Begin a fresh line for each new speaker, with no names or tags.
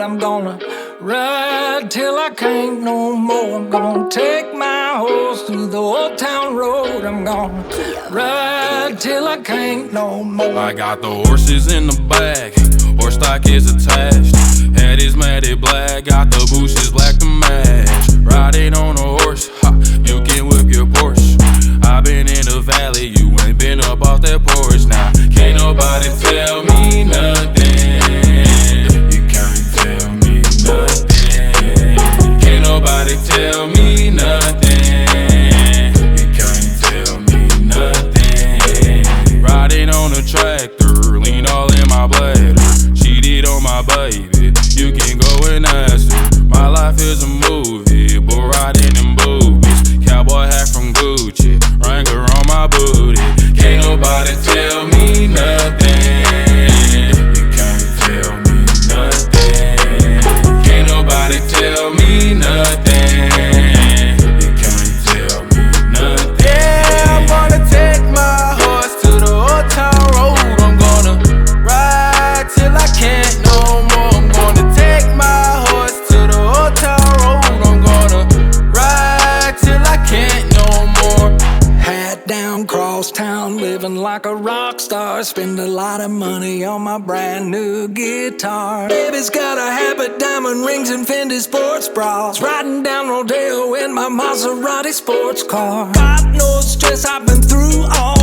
I'm gonna ride till I can't no more. I'm gonna take my horse through the old town road. I'm gonna ride till I can't no more.
I got the horses in the back, horse stock is attached. Head is matted black, got the bushes black to match. Riding on a horse, ha, you can whip your Porsche. I been in the valley, you ain't been up off that porch. Now, can't nobody tell me nothing. You can't tell me nothing. Can't nobody tell me nothing. You can't tell me nothing. Riding on a tractor, lean all in my bladder. Cheated on my baby, you can go and ask her. My life is a movie, but riding in boobies. Cowboy hat from Gucci, Wrangler on my booty. Can't nobody tell me nothing. You can't tell me nothing. Can't nobody tell me nothing. You can't tell me nothing.
Yeah, I'm gonna take my horse to the old town road. I'm gonna ride till I can't no more. I'm gonna take my horse to the old town road. I'm gonna ride till I can't no more.
Hat down, cross town, living like a rock star. Spend a lot of money on my brand new guitar. Baby's got a habit, diamond rings and Fendi sports bras. Riding down Rodeo in my Maserati sports car. Got no stress, I've been through all